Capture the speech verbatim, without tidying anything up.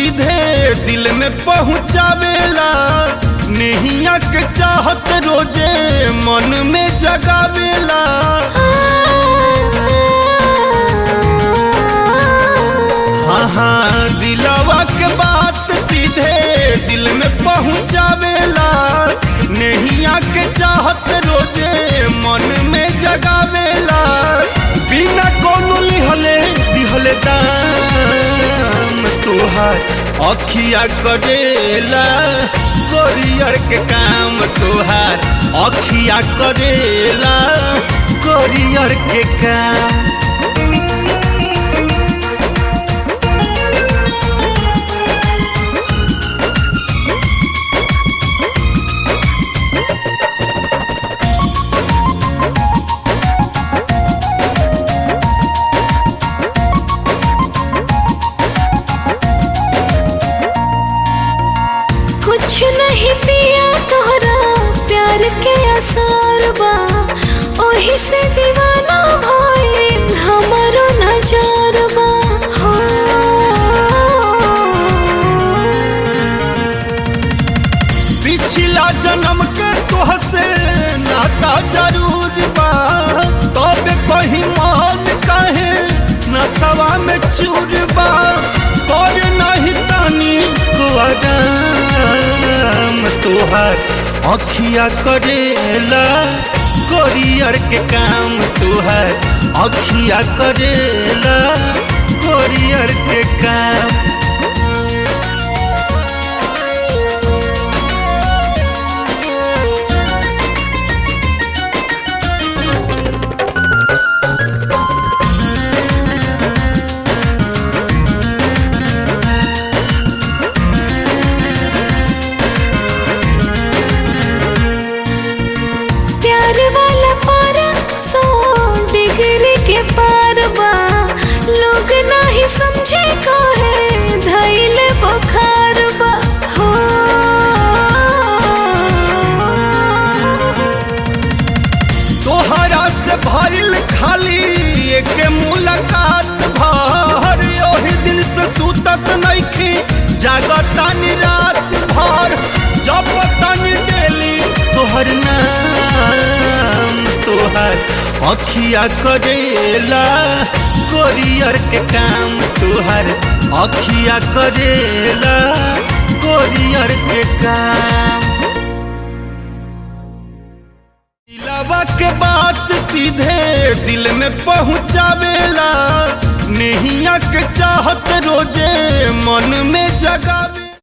सीधे दिल में पहुँचावेला, नेहिया के चाहत रोजे मन में जगावेला। हाँ हाँ दिलवा के बात सीधे दिल में पहुँचावेला, नेहिया के चाहत रोजे मन में जगावेला। बिना कोनो लिहले दिहले दाम तोहार अखिया करेला, कोरियर के काम तोहार अखिया करेला, कोरियर के काम। कुछ नहीं पिया तोहरा प्यार के आसार बा, ओही से दीवाना भइल हमारो नजार बा। हो पिछला जन्म के तोहसे नाता जरूर बा, तब कहीं मान काहे नसवा में चूर बा। कर नहीं तानी को आराम तोहार अखिया करेला, कोरियर के काम तोहार अखिया करेला, कोरियर के काम। प्यार वाला पारा सौ डिग्री के पार बा, लोग नहीं समझे काहे धइल बुखार बा। हो तोहरा से भइल खाली एक मुलाकात भर, ओही दिन से सुतत नइखी जागतानी रात भर, जपतानी डेली तोहर नाम तोहर अखिया करेला, कोरियर के काम तोहर अखिया करेला, कोरियर के काम। दिलवा के बात सीधे दिल में पहुँचावेला, नेहिया के चाहत रोजे मन में जगावे।